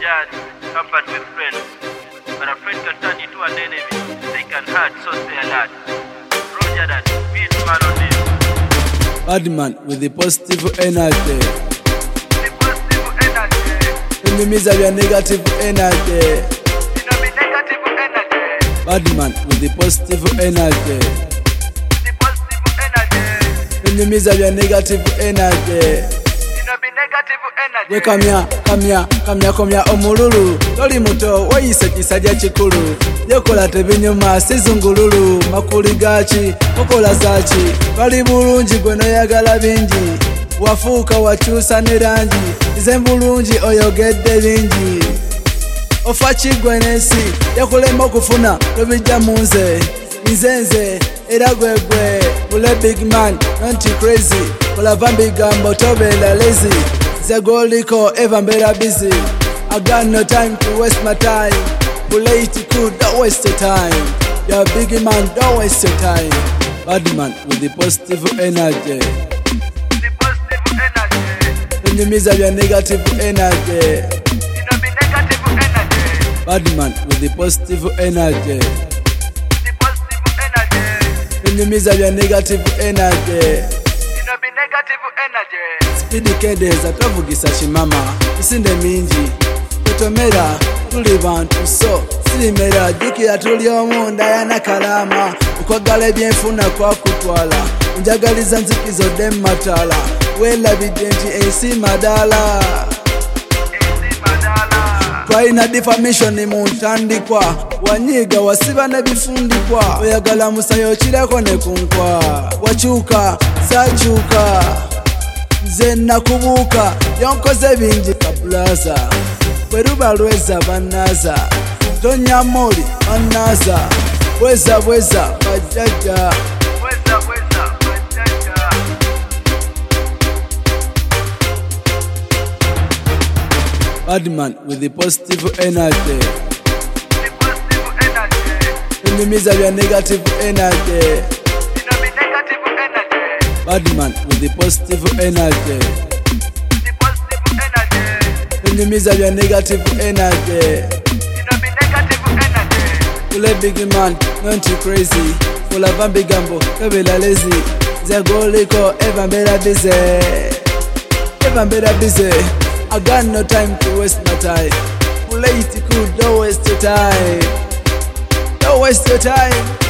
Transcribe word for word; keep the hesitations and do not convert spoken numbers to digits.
dad, comfort with friends. But a friend can turn into an enemy. They can hurt, so say a lot. Roger that, beat man on this. Badman with the positive energy. The positive energy. Enemies of your negative energy. You know me negative energy. Badman with the positive energy. The positive energy. Enemies of your negative energy. We come here, come here, come here, come here, omululu. Toli muto, wayise kisajja kikulu. Yekola tebinyuma, sizungululu. Makuli gachi, okola zachi. Bali bulungi gwe noyagala bingi. Wafuuka wakyusa ne rangi. Nze bulungi oyogedde bingi. Ofa kiggwe n'ensi, yakulema okufuna tobijja mu nze. Nze nze, era gwe gwe. Ule big man, not crazy. Olava mbigambo tobeera lazy. Zegoliko ever mbeera busy. I got no time to waste my time. Play it cool, don't waste your time. You're a big man, don't waste your time. Bad man with the positive energy. The positive energy. Enemies of your negative energy. You know me negative energy. Bad man with the positive energy. The positive energy. Enemies of your negative energy. You know me negative energy. Speedy kedeza twavugisa kimama tusinde mingi tutomera tuli bantu so sirimera jukira tuli omu ndayana kalama okwagala ebyenfuna kwakutwala njagaliza nzikizo demmatala welabidde nti ensi madala twalina defamation mu ntandikwa wanyiga wasiba nebifundikwa oyagala musayo kirako ne kunkwa wakyuka sakyuka nze nakubuuka yonkoze bingi kabulaza bwe luba lweza bannaza tonya moli bannaza bweza bweza bajjajja Bweza bweza bajjajja. Badman with the positive energy. The positive energy. Enemies of your negative energy. You know me negative energy. Badman with the positive energy. The positive energy. Enemies of your negative energy. You know me negative energy. Ule big man, not crazy. Full of ambigambo, kabela lazy. Zegoliko, ever mbeera busy. Ever mbeera busy. I got no time to waste my time. Play it cool, don't waste your time. Don't waste your time.